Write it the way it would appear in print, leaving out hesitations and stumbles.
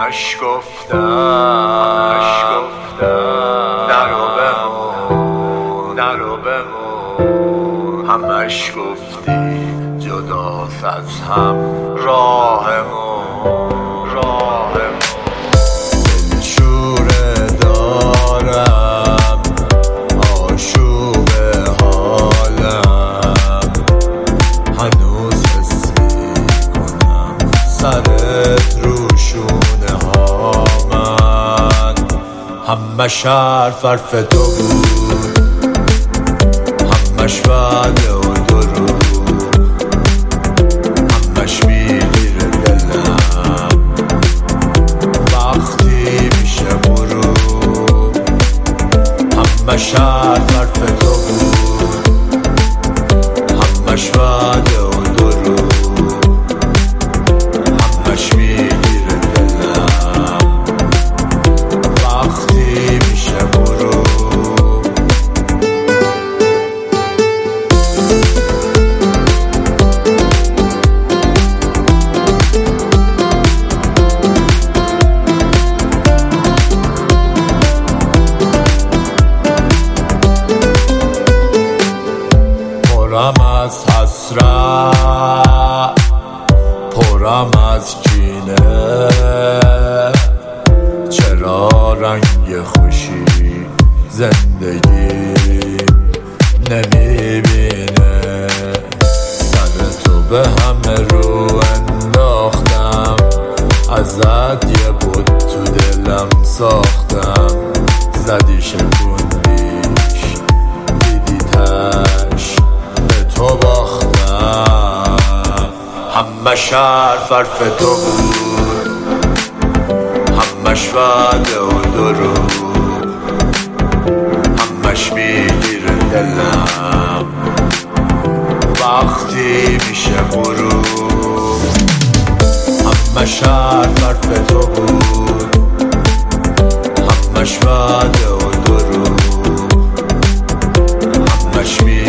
همش گفتم نرو بمون همش گفتی جداست از هم راهمون دلشوره دارم آشوب حالم هنوز حس میکنم سرت رو شونه ها من همش حرف تو بود همش وعده و درود همش میگیره دلم وقتی میشه غروب همش حرف تو بود همش وعده و درود همش میگیره دلم وقتی میشه غروب پرم از حسرت پرم از کینه چرا رنگ خوشی زندگی نمیبینه سر تو به همه رو انداختم ازت یه بود تو دلم ساختم زدی شکوندیش دیدی تش به تو باختم همش حرف تو بود همش وعده و درود همش میگیره دلم وقتی میشه غروب همش حرف تو بود همش وعده و درود همش میگیره